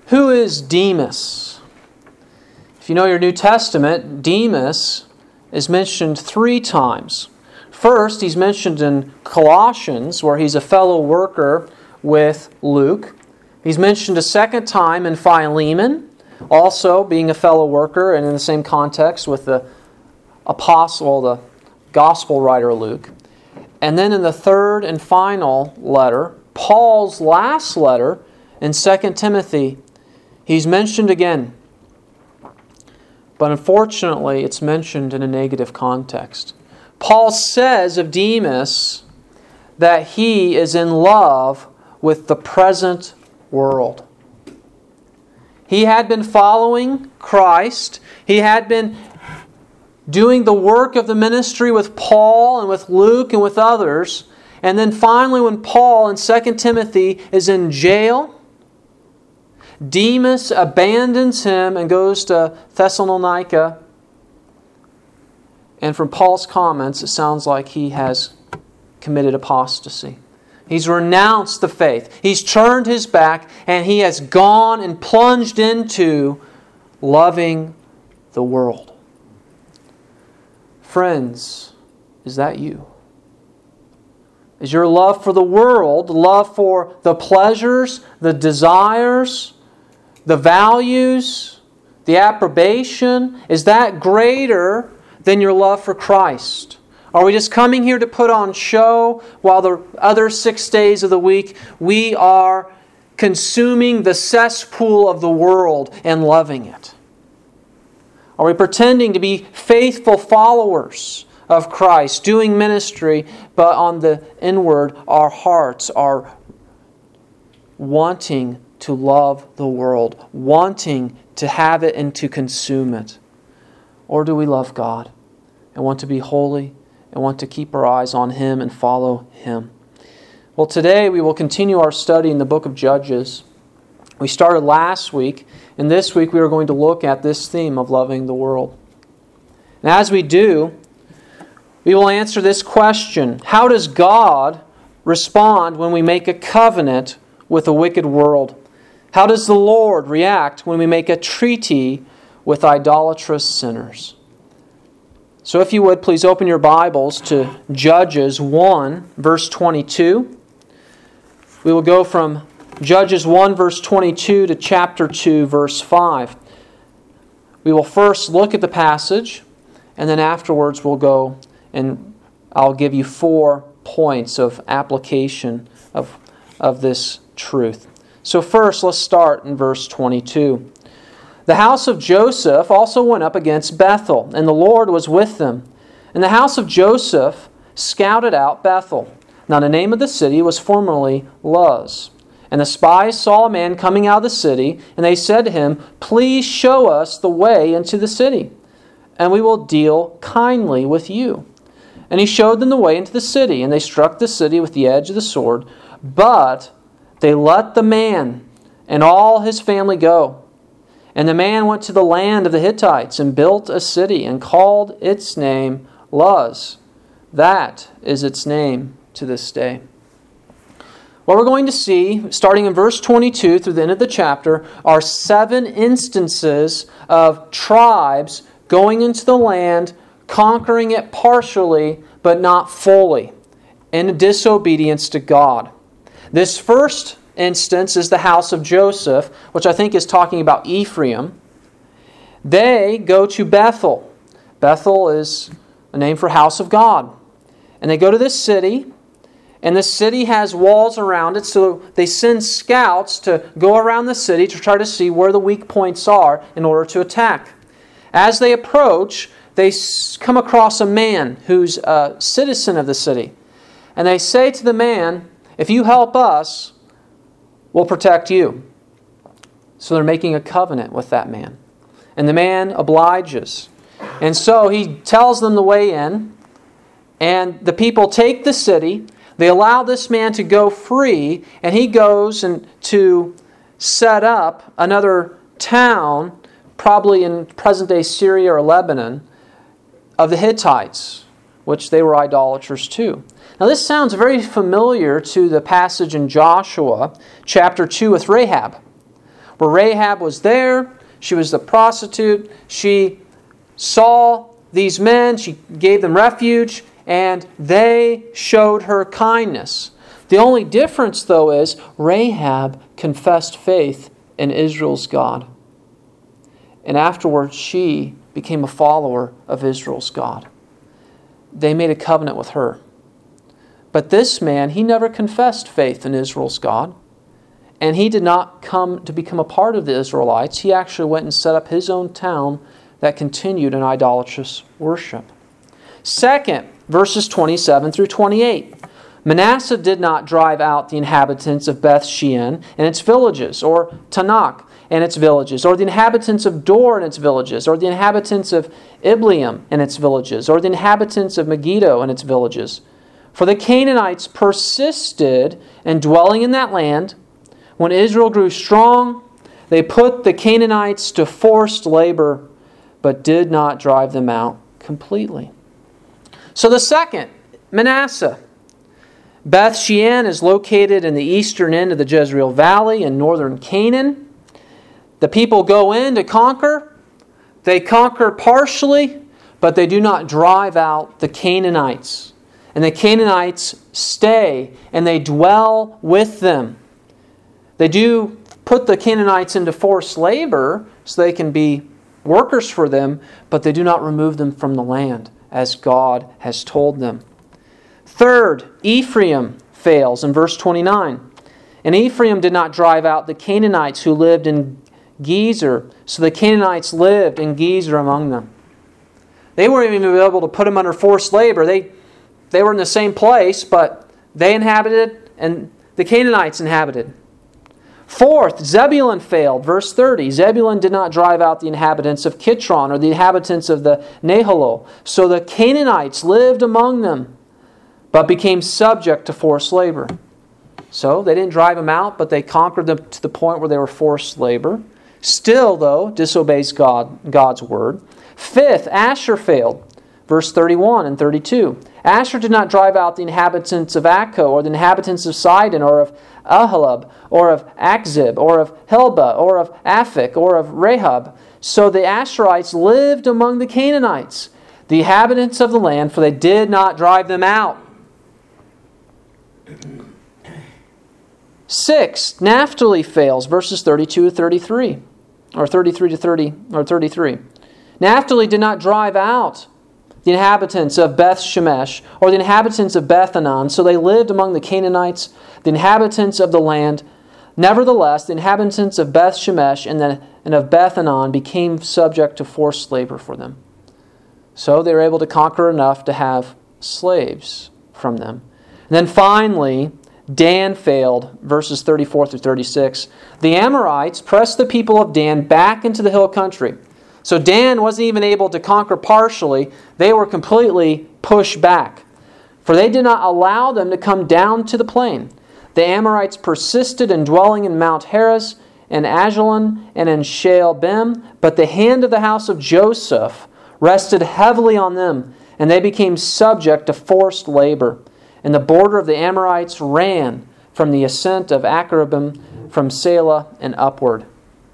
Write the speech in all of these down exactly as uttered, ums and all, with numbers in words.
Who is Demas? If you know your New Testament, Demas is mentioned three times. First, he's mentioned in Colossians, where he's a fellow worker with Luke. He's mentioned a second time in Philemon, also being a fellow worker and in the same context with the apostle, the gospel writer Luke. And then in the third and final letter, Paul's last letter in Second Timothy, he's mentioned again. But unfortunately, it's mentioned in a negative context. Paul says of Demas that he is in love with the present world. He had been following Christ. He had been doing the work of the ministry with Paul and with Luke and with others. And then finally, when Paul in Second Timothy is in jail, Demas abandons him and goes to Thessalonica. And from Paul's comments, it sounds like he has committed apostasy. He's renounced the faith. He's turned his back and he has gone and plunged into loving the world. Friends, is that you? Is your love for the world, love for the pleasures, the desires, the values, the approbation, is that greater than your love for Christ? Are we just coming here to put on show while the other six days of the week we are consuming the cesspool of the world and loving it? Are we pretending to be faithful followers of Christ, doing ministry, but on the inward, our hearts are wanting to love the world, wanting to have it and to consume it? Or do we love God and want to be holy and want to keep our eyes on Him and follow Him? Well, today we will continue our study in the book of Judges. We started last week, and this week we are going to look at this theme of loving the world. And as we do, we will answer this question: how does God respond when we make a covenant with a wicked world? How does the Lord react when we make a treaty with idolatrous sinners? So if you would, please open your Bibles to Judges one, verse twenty-two. We will go from Judges one, verse twenty-two to chapter two, verse five. We will first look at the passage, and then afterwards we'll go and I'll give you four points of application of, of this truth. So first, let's start in verse twenty-two. The house of Joseph also went up against Bethel, and the Lord was with them. And the house of Joseph scouted out Bethel. Now the name of the city was formerly Luz. And the spies saw a man coming out of the city, and they said to him, "Please show us the way into the city, and we will deal kindly with you." And he showed them the way into the city, and they struck the city with the edge of the sword. But they let the man and all his family go. And the man went to the land of the Hittites and built a city and called its name Luz. That is its name to this day. What we're going to see, starting in verse twenty-two through the end of the chapter, are seven instances of tribes going into the land, conquering it partially, but not fully, in disobedience to God. This first instance is the house of Joseph, which I think is talking about Ephraim. They go to Bethel. Bethel is a name for house of God. And they go to this city, and the city has walls around it, so they send scouts to go around the city to try to see where the weak points are in order to attack. As they approach, they come across a man who's a citizen of the city. And they say to the man, "If you help us, we'll protect you." So they're making a covenant with that man. And the man obliges. And so he tells them the way in. And the people take the city. They allow this man to go free. And he goes and to set up another town, probably in present-day Syria or Lebanon, of the Hittites, which they were idolaters too. Now this sounds very familiar to the passage in Joshua chapter two with Rahab, where Rahab was there. She was the prostitute. She saw these men. She gave them refuge, and they showed her kindness. The only difference, though, is Rahab confessed faith in Israel's God. And afterwards, she became a follower of Israel's God. They made a covenant with her. But this man, he never confessed faith in Israel's God. And he did not come to become a part of the Israelites. He actually went and set up his own town that continued in idolatrous worship. Second, verses twenty-seven through twenty-eight. Manasseh did not drive out the inhabitants of Beth Shean and its villages, or Tanakh and its villages, or the inhabitants of Dor and its villages, or the inhabitants of Ibleam and its villages, or the inhabitants of Megiddo and its villages. For the Canaanites persisted in dwelling in that land. When Israel grew strong, they put the Canaanites to forced labor, but did not drive them out completely. So the second, Manasseh. Beth Shean is located in the eastern end of the Jezreel Valley in northern Canaan. The people go in to conquer. They conquer partially, but they do not drive out the Canaanites. And the Canaanites stay and they dwell with them. They do put the Canaanites into forced labor so they can be workers for them, but they do not remove them from the land as God has told them. Third, Ephraim fails in verse twenty-nine. And Ephraim did not drive out the Canaanites who lived in Gezer, so the Canaanites lived in Gezer among them. They weren't even able to put them under forced labor. They, they were in the same place, but they inhabited and the Canaanites inhabited. Fourth, Zebulun failed. Verse thirty. Zebulun did not drive out the inhabitants of Kitron or the inhabitants of the Nahalo. So the Canaanites lived among them, but became subject to forced labor. So they didn't drive them out, but they conquered them to the point where they were forced labor. Still, though, disobeys God, God's word. Fifth, Asher failed. Verse thirty-one and thirty-two. Asher did not drive out the inhabitants of Akko, or the inhabitants of Sidon, or of Ahalab, or of Akzib, or of Helba, or of Aphik, or of Rahab. So the Asherites lived among the Canaanites, the inhabitants of the land, for they did not drive them out. Six, Naphtali fails, verses thirty-two to thirty-three, or thirty-three to thirty, or thirty-three. Naphtali did not drive out the inhabitants of Beth Shemesh, or the inhabitants of Beth Anan, so they lived among the Canaanites, the inhabitants of the land. Nevertheless, the inhabitants of Beth Shemesh and, the, and of Beth Anan became subject to forced labor for them. So they were able to conquer enough to have slaves from them. And then finally, Dan failed, verses thirty-four through thirty-six. The Amorites pressed the people of Dan back into the hill country. So Dan wasn't even able to conquer partially. They were completely pushed back. For they did not allow them to come down to the plain. The Amorites persisted in dwelling in Mount Heres, and Ajalon, and in Shaalbim. But the hand of the house of Joseph rested heavily on them, and they became subject to forced labor. And the border of the Amorites ran from the ascent of Akrabim, from Selah and upward.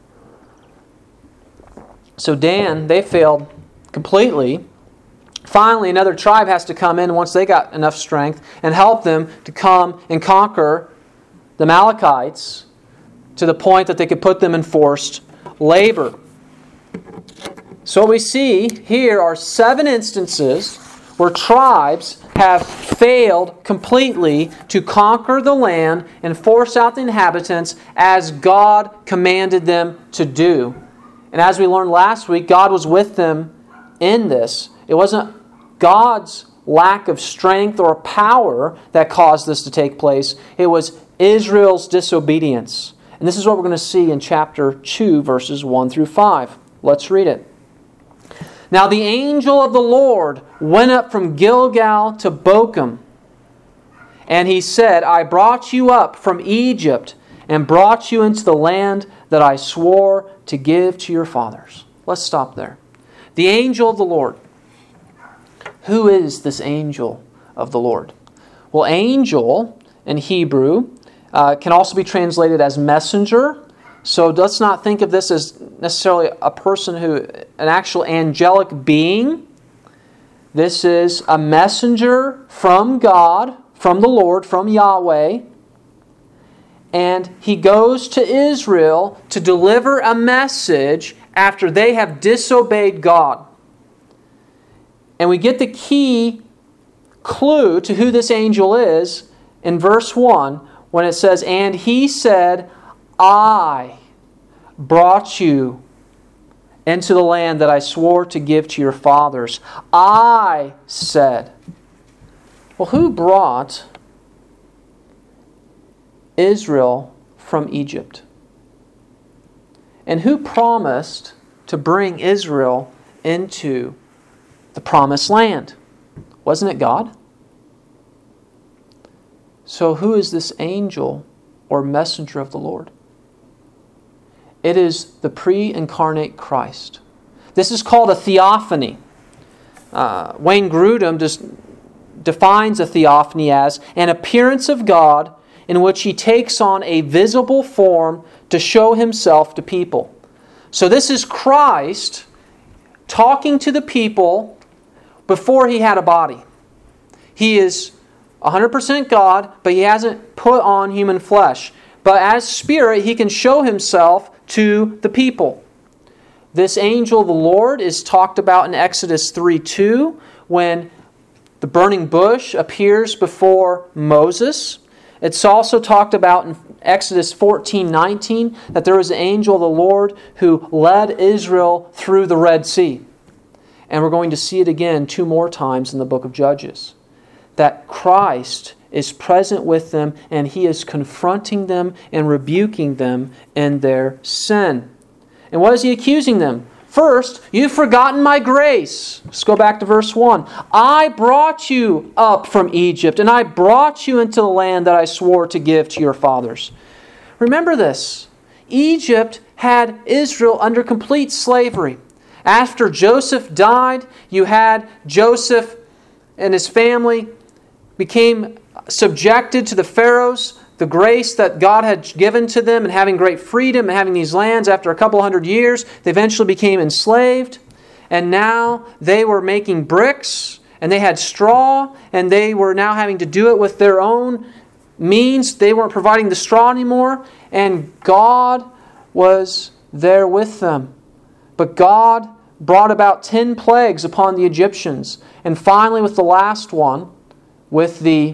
So Dan, they failed completely. Finally, another tribe has to come in once they got enough strength and help them to come and conquer the Amalekites to the point that they could put them in forced labor. So what we see here are seven instances where tribes have failed completely to conquer the land and force out the inhabitants as God commanded them to do. And as we learned last week, God was with them in this. It wasn't God's lack of strength or power that caused this to take place. It was Israel's disobedience. And this is what we're going to see in chapter two, verses one through five. Let's read it. Now the angel of the Lord went up from Gilgal to Bochum, and he said, I brought you up from Egypt and brought you into the land that I swore to give to your fathers. Let's stop there. The angel of the Lord. Who is this angel of the Lord? Well, angel in Hebrew uh, can also be translated as messenger, So let's not think of this as necessarily a person who, an actual angelic being. This is a messenger from God, from the Lord, from Yahweh. And he goes to Israel to deliver a message after they have disobeyed God. And we get the key clue to who this angel is in verse one when it says, "And he said, I brought you into the land that I swore to give to your fathers." I said. Well, who brought Israel from Egypt? And who promised to bring Israel into the promised land? Wasn't it God? So who is this angel or messenger of the Lord? It is the pre-incarnate Christ. This is called a theophany. Uh, Wayne Grudem just defines a theophany as an appearance of God in which He takes on a visible form to show Himself to people. So this is Christ talking to the people before He had a body. He is one hundred percent God, but He hasn't put on human flesh. But as Spirit, He can show Himself to the people. This angel of the Lord is talked about in Exodus three two when the burning bush appears before Moses. It's also talked about in Exodus fourteen nineteen that there was an angel of the Lord who led Israel through the Red Sea. And we're going to see it again two more times in the book of Judges. That Christ is present with them and He is confronting them and rebuking them in their sin. And what is He accusing them? First, you've forgotten my grace. Let's go back to verse one. I brought you up from Egypt, and I brought you into the land that I swore to give to your fathers. Remember this. Egypt had Israel under complete slavery. After Joseph died, you had Joseph and his family became subjected to the Pharaohs, the grace that God had given to them, and having great freedom and having these lands. After a couple hundred years, they eventually became enslaved. And now they were making bricks, and they had straw, and they were now having to do it with their own means. They weren't providing the straw anymore, and God was there with them. But God brought about ten plagues upon the Egyptians. And finally, with the last one, with the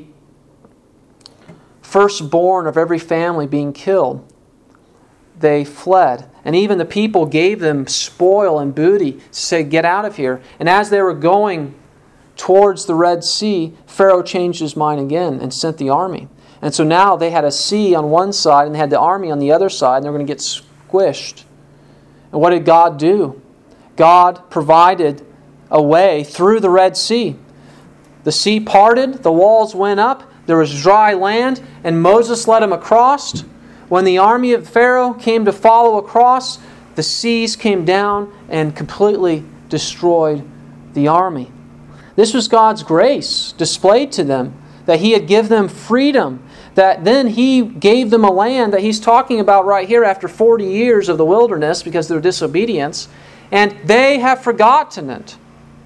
firstborn of every family being killed, they fled. And even the people gave them spoil and booty to say, get out of here. And as they were going towards the Red Sea, Pharaoh changed his mind again and sent the army. And so now they had a sea on one side and they had the army on the other side, and they were going to get squished. And what did God do? God provided a way through the Red Sea. The sea parted, the walls went up, there was dry land, and Moses led them across. When the army of Pharaoh came to follow across, the seas came down and completely destroyed the army. This was God's grace displayed to them, that He had given them freedom, that then He gave them a land that He's talking about right here after forty years of the wilderness because of their disobedience, and they have forgotten it.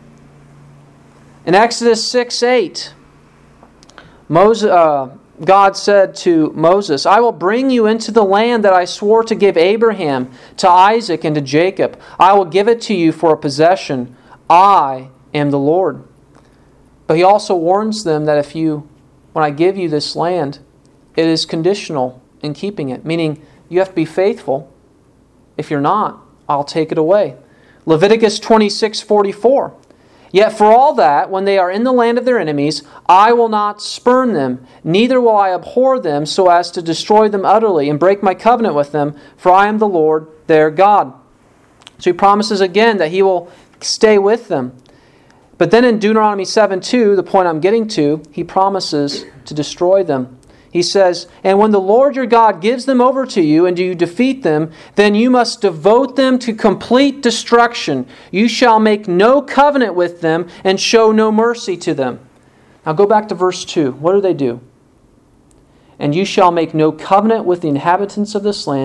In Exodus six eight, Moses, uh, God said to Moses, I will bring you into the land that I swore to give Abraham, to Isaac, and to Jacob. I will give it to you for a possession. I am the Lord. But He also warns them that if you, when I give you this land, it is conditional in keeping it, meaning you have to be faithful. If you're not, I'll take it away. Leviticus twenty-six forty-four. Yet for all that, when they are in the land of their enemies, I will not spurn them, neither will I abhor them so as to destroy them utterly and break my covenant with them, for I am the Lord their God. So He promises again that He will stay with them. But then in Deuteronomy seven two, the point I'm getting to, He promises to destroy them. He says, and when the Lord your God gives them over to you and you defeat them, then you must devote them to complete destruction. You shall make no covenant with them and show no mercy to them. Now go back to verse two. What do they do? And you shall make no covenant with the inhabitants of this land.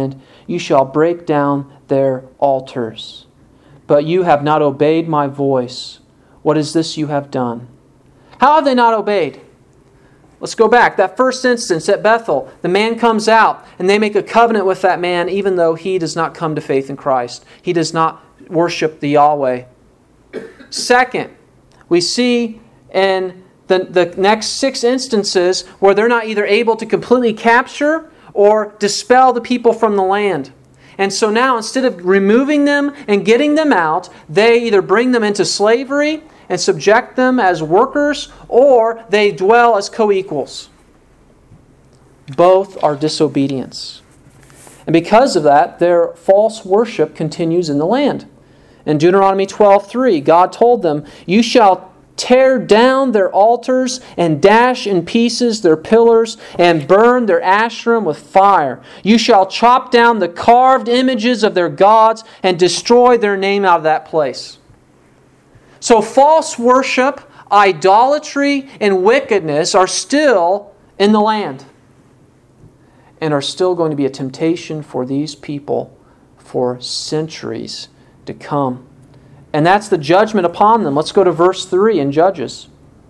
you shall break down their altars. But you have not obeyed my voice. What is this you have done? How have they not obeyed? Let's go back. That first instance at Bethel, the man comes out and they make a covenant with that man even though he does not come to faith in Christ. He does not worship the Yahweh. Second, we see in the, the next six instances where they're not either able to completely capture or dispel the people from the land. And so now, instead of removing them and getting them out, they either bring them into slavery and subject them as workers, or they dwell as co-equals. Both are disobedience. And because of that, their false worship continues in the land. In Deuteronomy twelve three, God told them, "You shall tear down their altars and dash in pieces their pillars and burn their Asherim with fire. You shall chop down the carved images of their gods and destroy their name out of that place." So false worship, idolatry, and wickedness are still in the land and are still going to be a temptation for these people for centuries to come. And that's the judgment upon them. Let's go to verse three in Judges.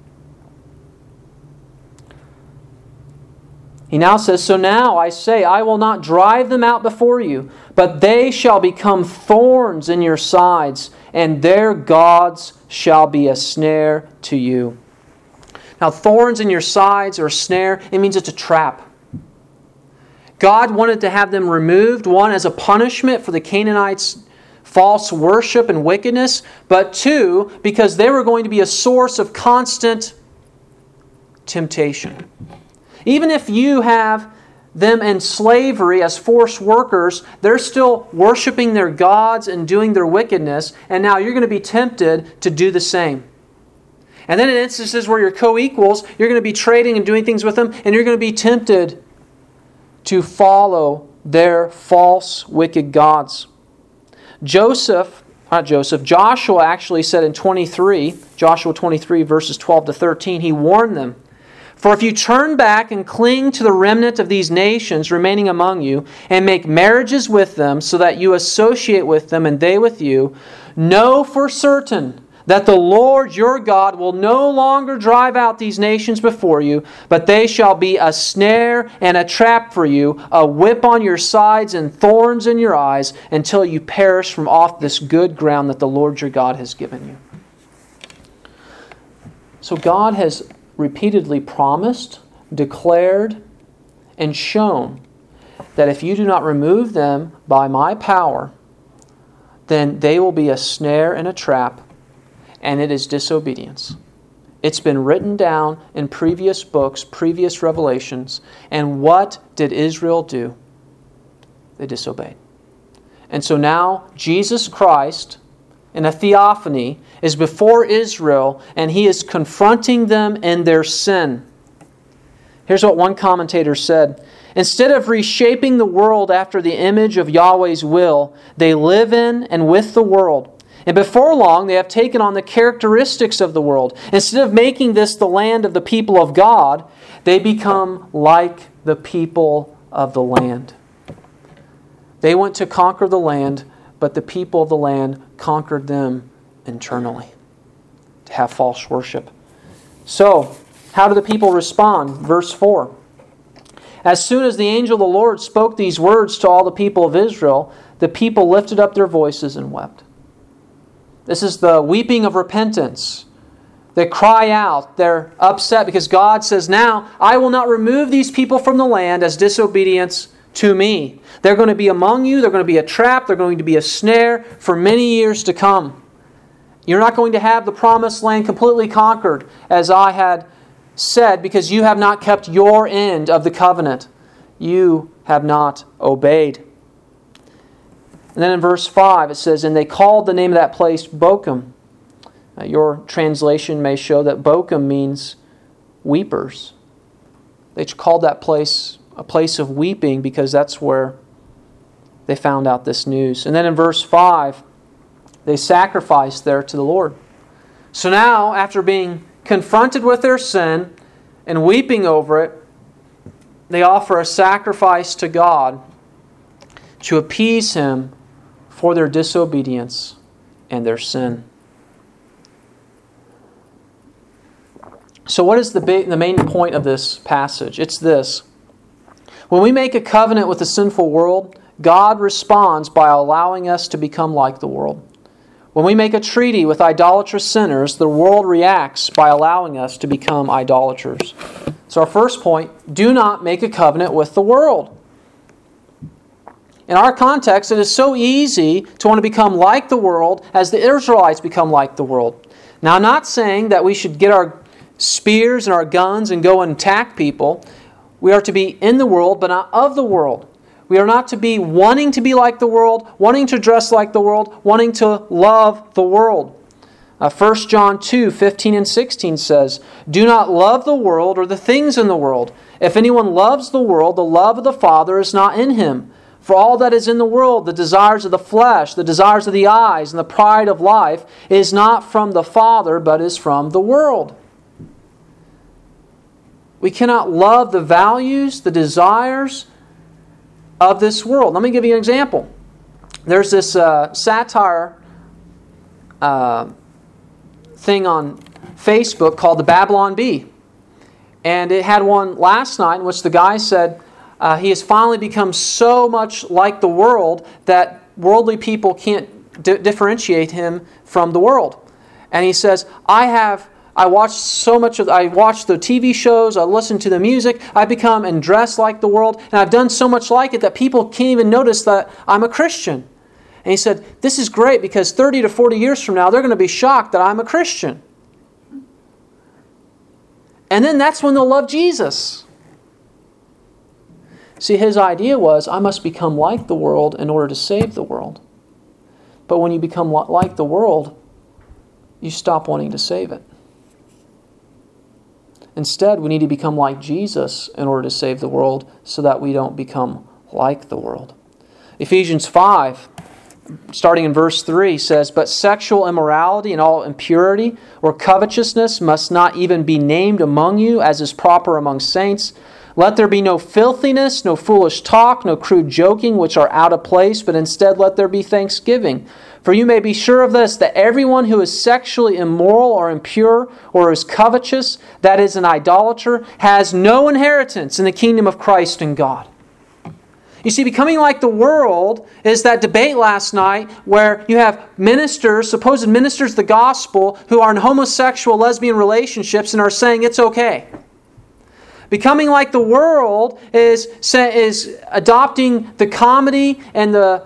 He now says, "So now I say, I will not drive them out before you, but they shall become thorns in your sides, and their gods shall be a snare to you." Now, thorns in your sides or a snare, it means it's a trap. God wanted to have them removed, one, as a punishment for the Canaanites' false worship and wickedness, but two, because they were going to be a source of constant temptation. Even if you have them in slavery as forced workers, they're still worshiping their gods and doing their wickedness, and now you're going to be tempted to do the same. And then in instances where you're co-equals, you're going to be trading and doing things with them, and you're going to be tempted to follow their false, wicked gods. Joseph, not Joseph, Joshua actually said in twenty-three, Joshua twenty-three verses twelve to thirteen, he warned them, "For if you turn back and cling to the remnant of these nations remaining among you, and make marriages with them so that you associate with them and they with you, know for certain that the Lord your God will no longer drive out these nations before you, but they shall be a snare and a trap for you, a whip on your sides and thorns in your eyes, until you perish from off this good ground that the Lord your God has given you." So God has repeatedly promised, declared, and shown that if you do not remove them by my power, then they will be a snare and a trap, and it is disobedience. It's been written down in previous books, previous revelations, and what did Israel do? They disobeyed. And so now Jesus Christ, in a theophany, is before Israel, and He is confronting them in their sin. Here's what one commentator said: "Instead of reshaping the world after the image of Yahweh's will, they live in and with the world. And before long, they have taken on the characteristics of the world. Instead of making this the land of the people of God, they become like the people of the land." They went to conquer the land, but the people of the land conquered them internally to have false worship. So, how do the people respond? Verse four. "As soon as the angel of the Lord spoke these words to all the people of Israel, the people lifted up their voices and wept." This is the weeping of repentance. They cry out. They're upset because God says, "Now I will not remove these people from the land as disobedience to me. They're going to be among you. They're going to be a trap. They're going to be a snare for many years to come. You're not going to have the promised land completely conquered, as I had said, because you have not kept your end of the covenant. You have not obeyed." And then in verse five it says, "And they called the name of that place Bochim." Uh, your translation may show that Bochim means weepers. They called that place a place of weeping because that's where they found out this news. And then in verse five, they sacrificed there to the Lord. So now, after being confronted with their sin and weeping over it, they offer a sacrifice to God. to appease Him for their disobedience and their sin. So what is the, big, the main point of this passage? It's this. When we make a covenant with the sinful world, God responds by allowing us to become like the world. When we make a treaty with idolatrous sinners, the world reacts by allowing us to become idolaters. So our first point, do not make a covenant with the world. In our context, it is so easy to want to become like the world as the Israelites become like the world. Now, I'm not saying that we should get our spears and our guns and go and attack people. We are to be in the world, but not of the world. We are not to be wanting to be like the world, wanting to dress like the world, wanting to love the world. Uh, First John two, fifteen and sixteen says, "Do not love the world or the things in the world. If anyone loves the world, the love of the Father is not in him. For all that is in the world, the desires of the flesh, the desires of the eyes, and the pride of life, is not from the Father, but is from the world." We cannot love the values, the desires of this world. Let me give you an example. There's this uh, satire uh, thing on Facebook called the Babylon Bee. And it had one last night in which the guy said uh, he has finally become so much like the world that worldly people can't di- differentiate him from the world. And he says, I have... I watch so much of, I watch the T V shows, I listen to the music, I become and dress like the world, and I've done so much like it that people can't even notice that I'm a Christian. And he said, this is great because thirty to forty years from now, they're going to be shocked that I'm a Christian. And then that's when they'll love Jesus. See, his idea was, I must become like the world in order to save the world. But when you become like the world, you stop wanting to save it. Instead, we need to become like Jesus in order to save the world so that we don't become like the world. Ephesians five, starting in verse three, says, "But sexual immorality and all impurity or covetousness must not even be named among you as is proper among saints. Let there be no filthiness, no foolish talk, no crude joking, which are out of place, but instead let there be thanksgiving. For you may be sure of this, that everyone who is sexually immoral or impure or is covetous, that is an idolater, has no inheritance in the kingdom of Christ and God." You see, becoming like the world is that debate last night where you have ministers, supposed ministers of the gospel, who are in homosexual, lesbian relationships and are saying it's okay. Becoming like the world is, is adopting the comedy and the,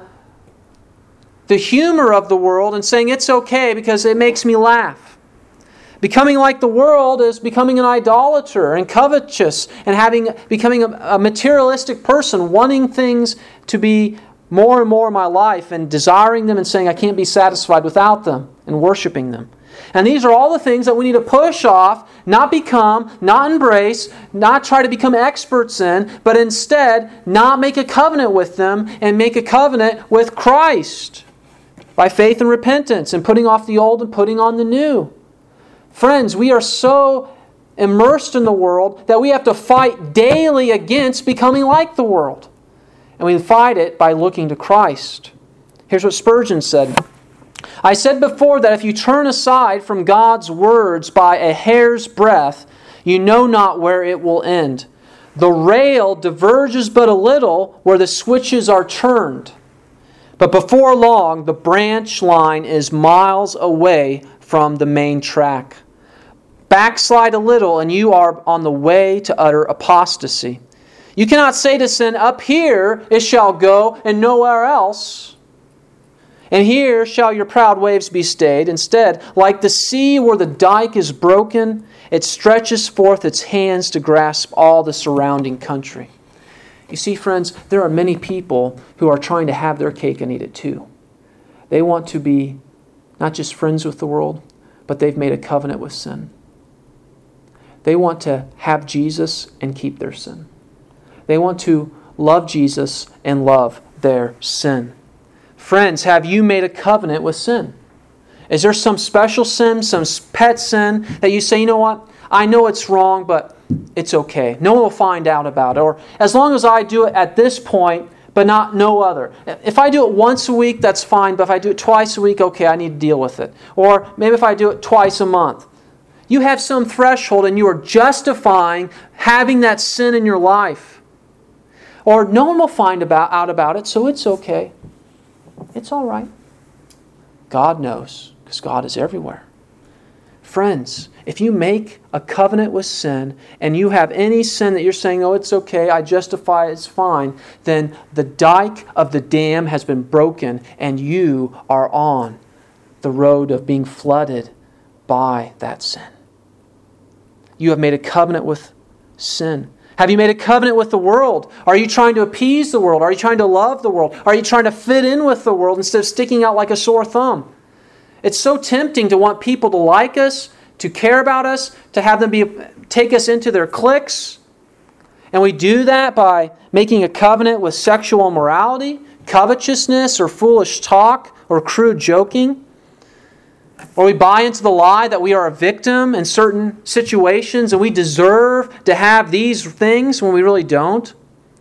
the humor of the world and saying it's okay because it makes me laugh. Becoming like the world is becoming an idolater and covetous and having becoming a, a materialistic person, wanting things to be more and more in my life and desiring them and saying I can't be satisfied without them and worshiping them. And these are all the things that we need to push off, not become, not embrace, not try to become experts in, but instead not make a covenant with them and make a covenant with Christ by faith and repentance and putting off the old and putting on the new. Friends, we are so immersed in the world that we have to fight daily against becoming like the world. And we fight it by looking to Christ. Here's what Spurgeon said. "I said before that if you turn aside from God's words by a hair's breadth, you know not where it will end. The rail diverges but a little where the switches are turned. But before long, the branch line is miles away from the main track. Backslide a little and you are on the way to utter apostasy. You cannot say to sin, up here it shall go and nowhere else. And here shall your proud waves be stayed. Instead, like the sea where the dike is broken, it stretches forth its hands to grasp all the surrounding country." You see, friends, there are many people who are trying to have their cake and eat it too. They want to be not just friends with the world, but they've made a covenant with sin. They want to have Jesus and keep their sin. They want to love Jesus and love their sin. Friends, have you made a covenant with sin? Is there some special sin, some pet sin that you say, you know what, I know it's wrong, but it's okay. No one will find out about it. Or as long as I do it at this point, but not no other. If I do it once a week, that's fine, but if I do it twice a week, okay, I need to deal with it. Or maybe if I do it twice a month. You have some threshold and you are justifying having that sin in your life. Or no one will find about, out about it, so it's okay. It's all right. God knows, because God is everywhere. Friends, if you make a covenant with sin and you have any sin that you're saying, oh, it's okay, I justify it, it's fine, then the dike of the dam has been broken and you are on the road of being flooded by that sin. You have made a covenant with sin. Have you made a covenant with the world? Are you trying to appease the world? Are you trying to love the world? Are you trying to fit in with the world instead of sticking out like a sore thumb? It's so tempting to want people to like us, to care about us, to have them be take us into their cliques. And we do that by making a covenant with sexual immorality, covetousness, or foolish talk, or crude joking. Or we buy into the lie that we are a victim in certain situations and we deserve to have these things when we really don't.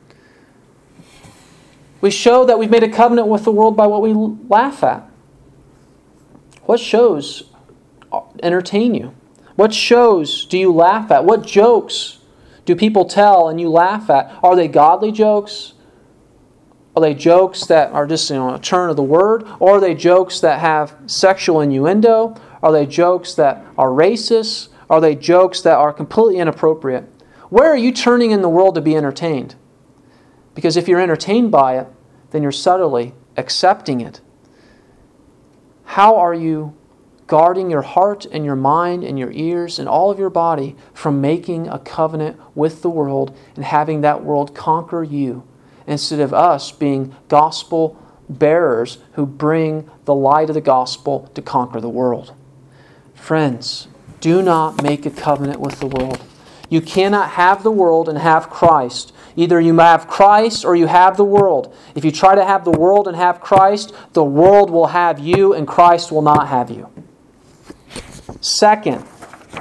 We show that we've made a covenant with the world by what we laugh at. What shows entertain you? What shows do you laugh at? What jokes do people tell and you laugh at? Are they godly jokes? Are they jokes that are just, you know, a turn of the word? Or are they jokes that have sexual innuendo? Are they jokes that are racist? Are they jokes that are completely inappropriate? Where are you turning in the world to be entertained? Because if you're entertained by it, then you're subtly accepting it. How are you guarding your heart and your mind and your ears and all of your body from making a covenant with the world and having that world conquer you instead of us being gospel bearers who bring the light of the gospel to conquer the world? Friends, do not make a covenant with the world. You cannot have the world and have Christ. Either you have Christ or you have the world. If you try to have the world and have Christ, the world will have you and Christ will not have you. Second,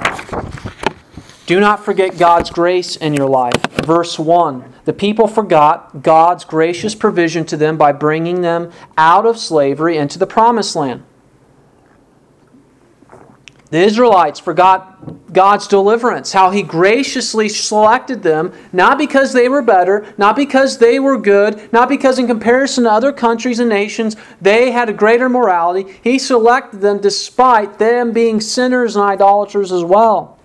do not forget God's grace in your life. Verse one, the people forgot God's gracious provision to them by bringing them out of slavery into the promised land. The Israelites forgot God's deliverance, how He graciously selected them, not because they were better, not because they were good, not because in comparison to other countries and nations they had a greater morality. He selected them despite them being sinners and idolaters as well.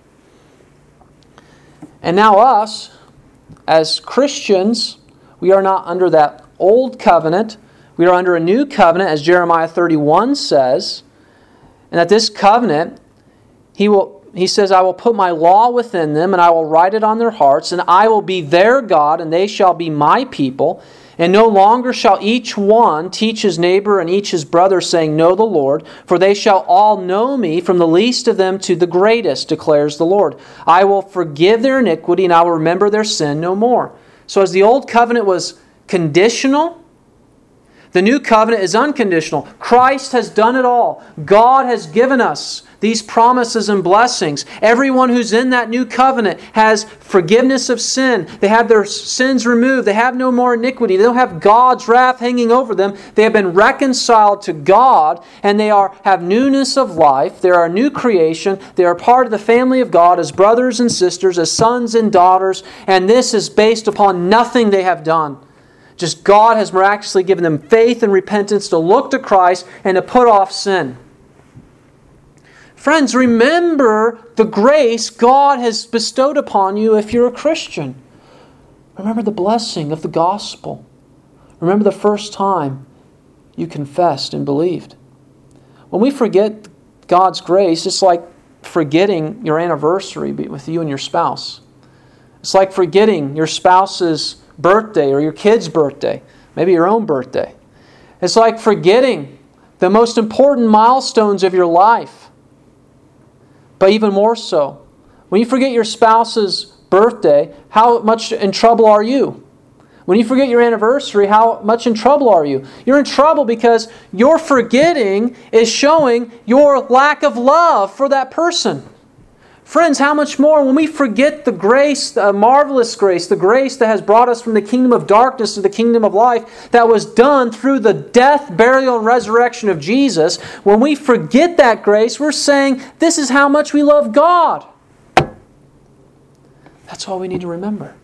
And now us, as Christians, we are not under that old covenant. We are under a new covenant, as Jeremiah thirty-one says. And that this covenant, He will. He says, I will put my law within them, and I will write it on their hearts, and I will be their God, and they shall be my people. And no longer shall each one teach his neighbor and each his brother, saying, Know the Lord, for they shall all know me, from the least of them to the greatest, declares the Lord. I will forgive their iniquity, and I will remember their sin no more. So as the old covenant was conditional, the new covenant is unconditional. Christ has done it all. God has given us these promises and blessings. Everyone who's in that new covenant has forgiveness of sin. They have their sins removed. They have no more iniquity. They don't have God's wrath hanging over them. They have been reconciled to God, and they are have newness of life. They are a new creation. They are part of the family of God as brothers and sisters, as sons and daughters, and this is based upon nothing they have done. Just God has miraculously given them faith and repentance to look to Christ and to put off sin. Friends, remember the grace God has bestowed upon you if you're a Christian. Remember the blessing of the gospel. Remember the first time you confessed and believed. When we forget God's grace, it's like forgetting your anniversary with you and your spouse. It's like forgetting your spouse's birthday or your kid's birthday, maybe your own birthday. It's like forgetting the most important milestones of your life. But even more so, when you forget your spouse's birthday, how much in trouble are you? When you forget your anniversary, how much in trouble are you? You're in trouble because your forgetting is showing your lack of love for that person. Friends, how much more when we forget the grace, the marvelous grace, the grace that has brought us from the kingdom of darkness to the kingdom of life that was done through the death, burial, and resurrection of Jesus. When we forget that grace, we're saying this is how much we love God. That's all we need to remember.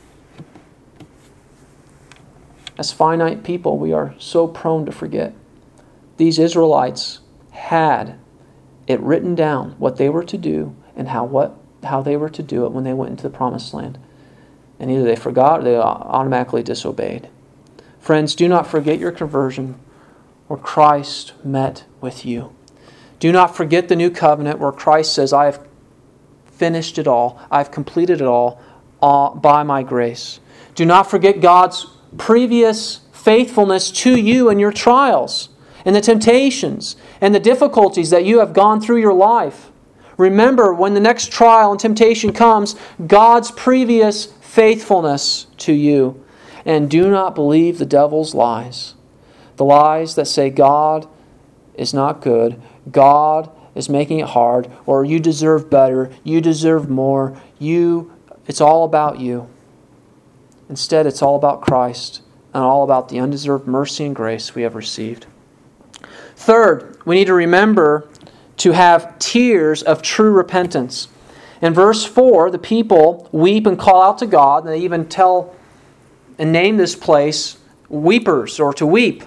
As finite people, we are so prone to forget. These Israelites had it written down what they were to do and how what how they were to do it when they went into the promised land. And either they forgot or they automatically disobeyed. Friends, do not forget your conversion where Christ met with you. Do not forget the new covenant where Christ says, I have finished it all. I've completed it all uh, by my grace. Do not forget God's previous faithfulness to you in your trials and the temptations and the difficulties that you have gone through your life. Remember, when the next trial and temptation comes, God's previous faithfulness to you. And do not believe the devil's lies. The lies that say God is not good, God is making it hard, or you deserve better, you deserve more, you, it's all about you. Instead, it's all about Christ and all about the undeserved mercy and grace we have received. Third, we need to remember to have tears of true repentance. In verse four, the people weep and call out to God, and they even tell and name this place weepers, or to weep.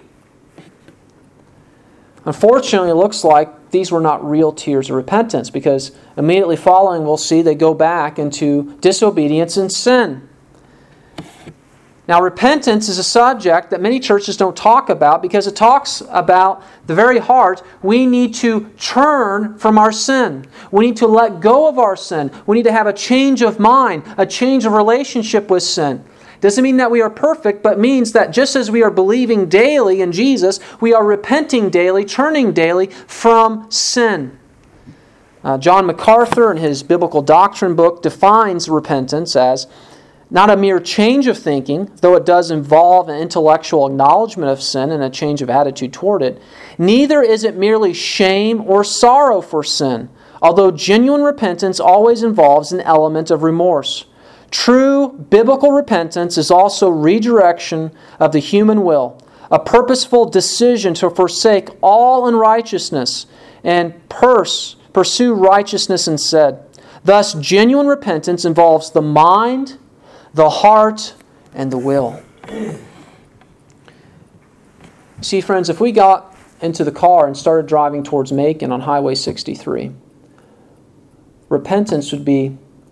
Unfortunately, it looks like these were not real tears of repentance, because immediately following, we'll see they go back into disobedience and sin. Now, repentance is a subject that many churches don't talk about because it talks about the very heart. We need to turn from our sin. We need to let go of our sin. We need to have a change of mind, a change of relationship with sin. Doesn't mean that we are perfect, but means that just as we are believing daily in Jesus, we are repenting daily, turning daily from sin. Uh, John MacArthur, in his Biblical Doctrine book, defines repentance as not a mere change of thinking, though it does involve an intellectual acknowledgement of sin and a change of attitude toward it. Neither is it merely shame or sorrow for sin, although genuine repentance always involves an element of remorse. True biblical repentance is also redirection of the human will, a purposeful decision to forsake all unrighteousness and purse, pursue righteousness instead. Thus, genuine repentance involves the mind, the heart, and the will. See, friends, if we got into the car and started driving towards Macon on Highway sixty-three, repentance would be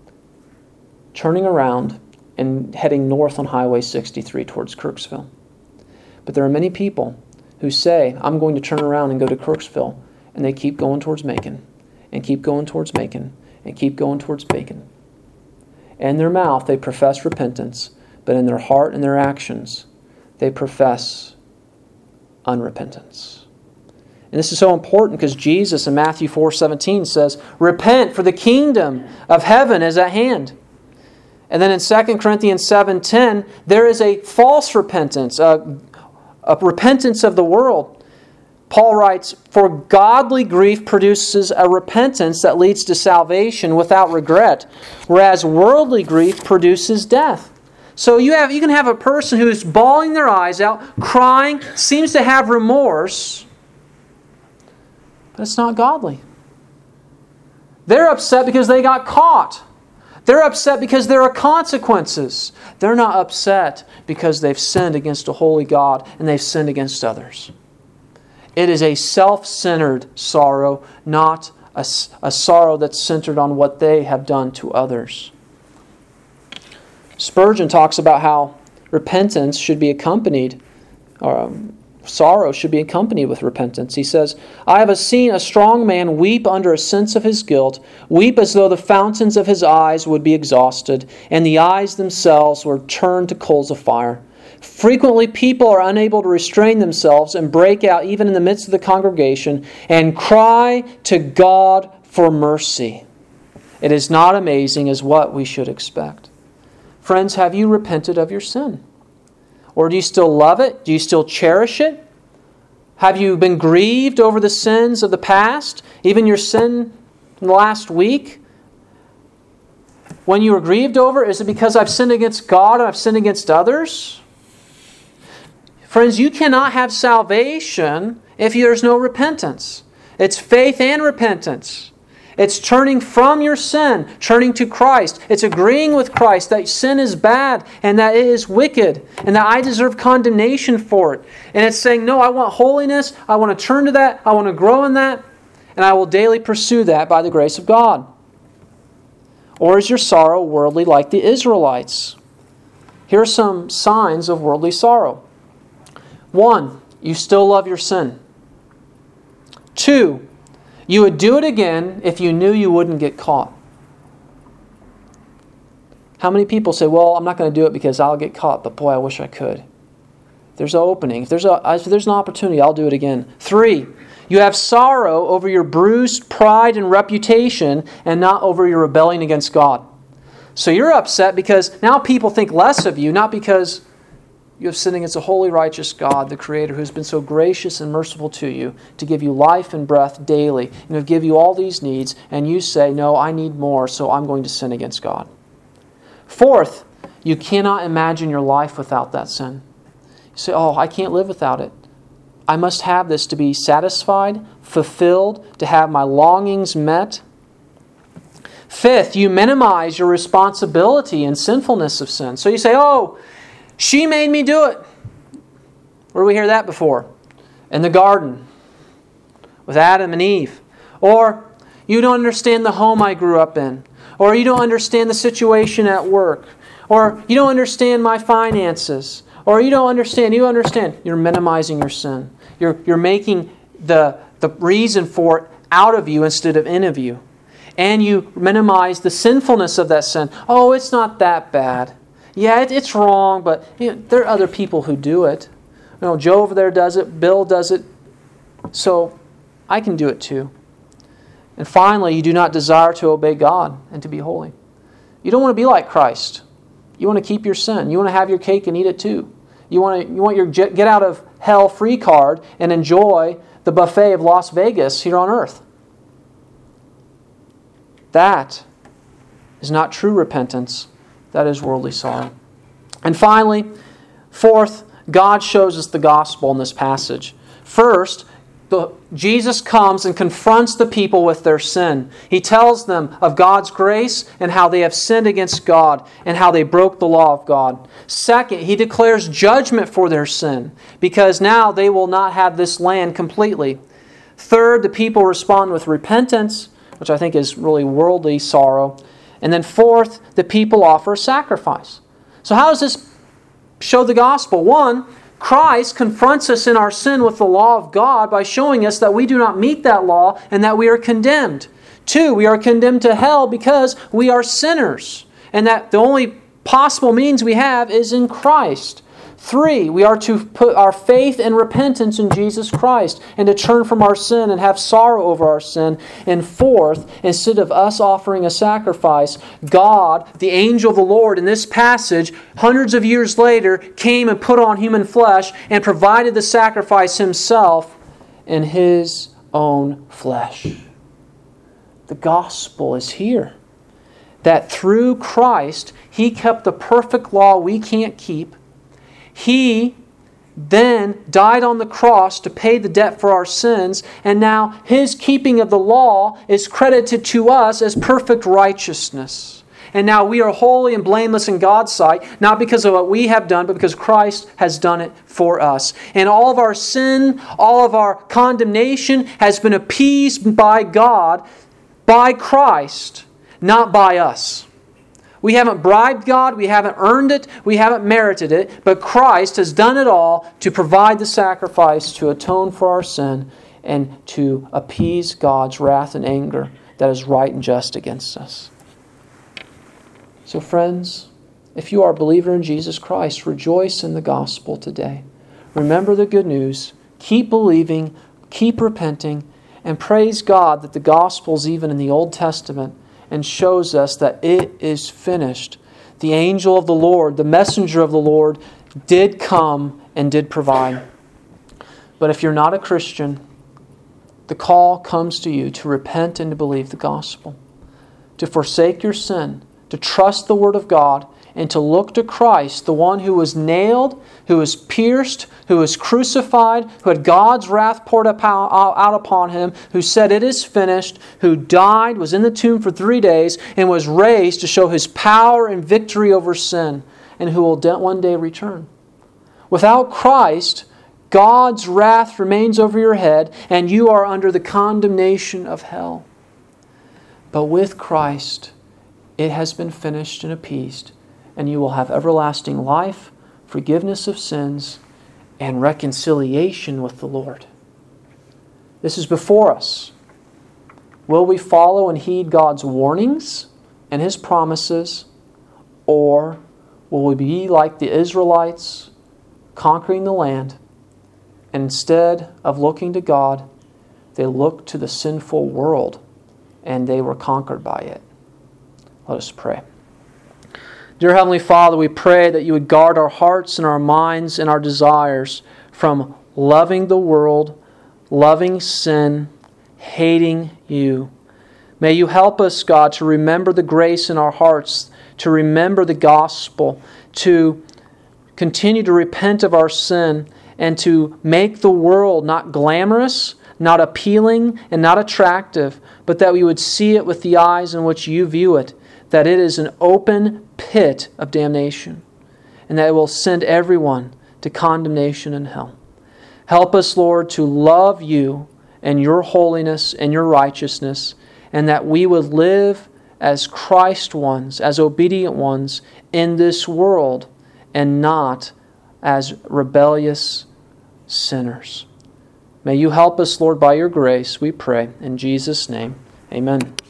turning around and heading north on Highway sixty-three towards Kirksville. But there are many people who say, I'm going to turn around and go to Kirksville, and they keep going towards Macon, and keep going towards Macon, and keep going towards Macon. In their mouth, they profess repentance, but in their heart and their actions, they profess unrepentance. And this is so important because Jesus in Matthew four seventeen says, repent, for the kingdom of heaven is at hand. And then in Second Corinthians seven ten, there is a false repentance, a, a repentance of the world. Paul writes, for godly grief produces a repentance that leads to salvation without regret, whereas worldly grief produces death. So you have you can have a person who is bawling their eyes out, crying, seems to have remorse, but it's not godly. They're upset because they got caught. They're upset because there are consequences. They're not upset because they've sinned against a holy God and they've sinned against others. It is a self-centered sorrow, not a, a sorrow that's centered on what they have done to others. Spurgeon talks about how repentance should be accompanied, or um, sorrow should be accompanied with repentance. He says, I have seen a strong man weep under a sense of his guilt, weep as though the fountains of his eyes would be exhausted, and the eyes themselves were turned to coals of fire. Frequently, people are unable to restrain themselves and break out even in the midst of the congregation and cry to God for mercy. It is not amazing as what we should expect. Friends, have you repented of your sin? Or do you still love it? Do you still cherish it? Have you been grieved over the sins of the past? Even your sin in the last week? when you are grieved over? Is it because I've sinned against God and I've sinned against others? Friends, you cannot have salvation if there's no repentance. It's faith and repentance. It's turning from your sin, turning to Christ. It's agreeing with Christ that sin is bad and that it is wicked and that I deserve condemnation for it. And it's saying, no, I want holiness. I want to turn to that. I want to grow in that. And I will daily pursue that by the grace of God. Or is your sorrow worldly like the Israelites? Here are some signs of worldly sorrow. One, you still love your sin. Two, you would do it again if you knew you wouldn't get caught. How many people say, well, I'm not going to do it because I'll get caught, but boy, I wish I could. If there's an opening, if there's, a, if there's an opportunity, I'll do it again. Three, you have sorrow over your bruised pride and reputation and not over your rebellion against God. So you're upset because now people think less of you, not because you have sinned against a holy, righteous God, the Creator, who has been so gracious and merciful to you to give you life and breath daily and to give you all these needs, and you say, no, I need more, so I'm going to sin against God. Fourth, you cannot imagine your life without that sin. You say, oh, I can't live without it. I must have this to be satisfied, fulfilled, to have my longings met. Fifth, you minimize your responsibility and sinfulness of sin. So you say, oh, she made me do it. Where did we hear that before? In the garden with Adam and Eve. Or, you don't understand the home I grew up in. Or, you don't understand the situation at work. Or, you don't understand my finances. Or, you don't understand. You understand. You're minimizing your sin. You're, you're making the, the reason for it out of you instead of in of you. And you minimize the sinfulness of that sin. Oh, it's not that bad. Yeah, it, it's wrong, but you know, there are other people who do it. You know, Joe over there does it. Bill does it. So I can do it too. And finally, you do not desire to obey God and to be holy. You don't want to be like Christ. You want to keep your sin. You want to have your cake and eat it too. You want to, you want your get out of hell free card and enjoy the buffet of Las Vegas here on earth. That is not true repentance. That is worldly sorrow. And finally, fourth, God shows us the gospel in this passage. First, the, Jesus comes and confronts the people with their sin. He tells them of God's grace and how they have sinned against God and how they broke the law of God. Second, He declares judgment for their sin because now they will not have this land completely. Third, the people respond with repentance, which I think is really worldly sorrow. And then fourth, the people offer a sacrifice. So how does this show the gospel? One, Christ confronts us in our sin with the law of God by showing us that we do not meet that law and that we are condemned. Two, we are condemned to hell because we are sinners and that the only possible means we have is in Christ. Three, we are to put our faith and repentance in Jesus Christ and to turn from our sin and have sorrow over our sin. And fourth, instead of us offering a sacrifice, God, the angel of the Lord in this passage, hundreds of years later, came and put on human flesh and provided the sacrifice Himself in His own flesh. The gospel is here. That through Christ, He kept the perfect law we can't keep. He then died on the cross to pay the debt for our sins, and now His keeping of the law is credited to us as perfect righteousness. And now we are holy and blameless in God's sight, not because of what we have done, but because Christ has done it for us. And all of our sin, all of our condemnation has been appeased by God, by Christ, not by us. We haven't bribed God, we haven't earned it, we haven't merited it, but Christ has done it all to provide the sacrifice to atone for our sin and to appease God's wrath and anger that is right and just against us. So friends, if you are a believer in Jesus Christ, rejoice in the gospel today. Remember the good news, keep believing, keep repenting, and praise God that the gospel is even in the Old Testament and shows us that it is finished. The angel of the Lord, the messenger of the Lord, did come and did provide. But if you're not a Christian, the call comes to you to repent and to believe the gospel, to forsake your sin, to trust the Word of God, and to look to Christ, the one who was nailed, who was pierced, who was crucified, who had God's wrath poured out upon Him, who said, "It is finished," who died, was in the tomb for three days, and was raised to show His power and victory over sin, and who will one day return. Without Christ, God's wrath remains over your head, and you are under the condemnation of hell. But with Christ, it has been finished and appeased, and you will have everlasting life, forgiveness of sins, and reconciliation with the Lord. This is before us. Will we follow and heed God's warnings and His promises, or will we be like the Israelites, conquering the land, and instead of looking to God, they looked to the sinful world, and they were conquered by it? Let us pray. Dear Heavenly Father, we pray that You would guard our hearts and our minds and our desires from loving the world, loving sin, hating You. May You help us, God, to remember the grace in our hearts, to remember the gospel, to continue to repent of our sin, and to make the world not glamorous, not appealing, and not attractive, but that we would see it with the eyes in which You view it, that it is an open pit of damnation, and that it will send everyone to condemnation and hell. Help us, Lord, to love You and Your holiness and Your righteousness, and that we would live as Christ ones, as obedient ones in this world, and not as rebellious sinners. May You help us, Lord, by Your grace, we pray. In Jesus' name, amen.